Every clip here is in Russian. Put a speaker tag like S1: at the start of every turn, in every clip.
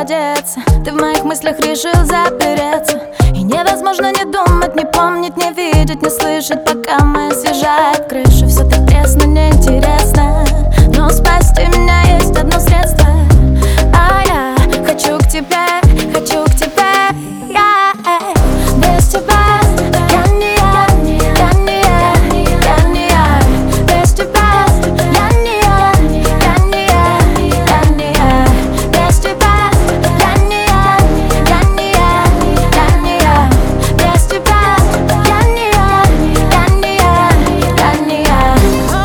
S1: одеться. Ты в моих мыслях решил запереться, и невозможно не думать, не помнить, не видеть, не слышать, пока мы освежает крышу. Все так тесно, неинтересно, но спасти меня есть одно средство. А я хочу к тебе, хочу к тебе. Я без тебя я не я, я не я, я не я. Без тебя я не я, я не я, я не я. Без тебя я не я, я не я, я не я. Без тебя я не я, я не я, я не я.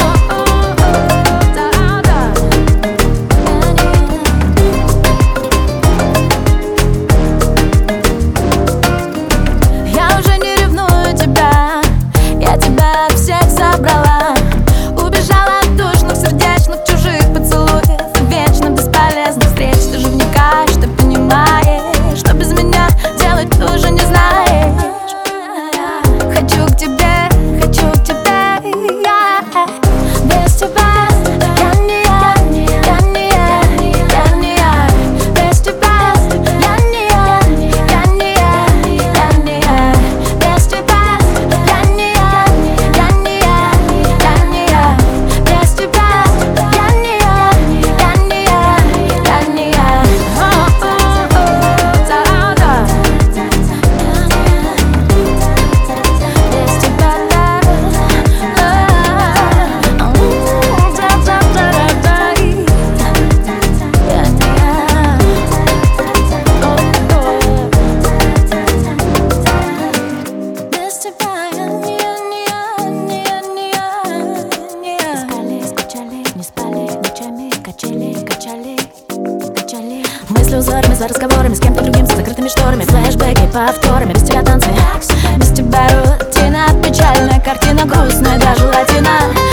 S1: Я уже не ревную тебя, я тебя от всех забрала. Убежала от душных, сердечных, чужих поцелуев, вечно бесполезных встреч. Ты же вникаешь, ты понимаешь, что без меня делать ты уже не знаешь. Хочу к тебе, хочу к тебе. Я без тебя я не я, я не я, я не я. Без тебя я не я, я не я, я не я. Без тебя я не я, я не я, я не я. Без тебя я не я, я не я, я не я. Без тебя мысли узорами, за разговорами с кем-то другим, за закрытыми шторами, флешбеки, повторами, без тебя танцы, без тебя рутина, печальная картина, грустная, даже латина.